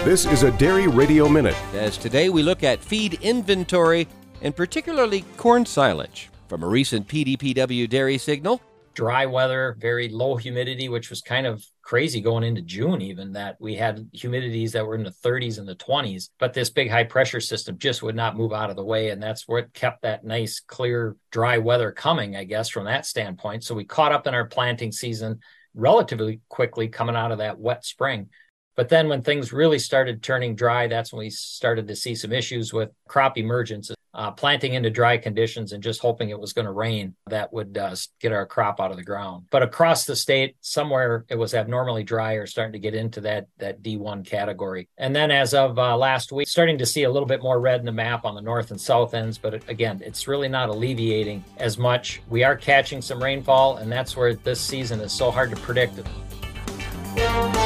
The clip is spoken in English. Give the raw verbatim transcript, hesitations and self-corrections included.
This is a Dairy Radio Minute. As today we look at feed inventory and particularly corn silage. From a recent P D P W dairy signal, dry weather, very low humidity, which was kind of crazy going into June even, that we had humidities that were in the thirties and the twenties, but this big high pressure system just would not move out of the way. And that's what kept that nice, clear, dry weather coming, I guess, from that standpoint. So we caught up in our planting season relatively quickly coming out of that wet spring. But then when things really started turning dry, that's when we started to see some issues with crop emergence, uh, planting into dry conditions and just hoping it was going to rain that would uh, get our crop out of the ground. But across the state, somewhere it was abnormally dry or starting to get into that, that D one category. And then as of uh, last week, starting to see a little bit more red in the map on the north and south ends. But it, again, it's really not alleviating as much. We are catching some rainfall, and that's where this season is so hard to predict.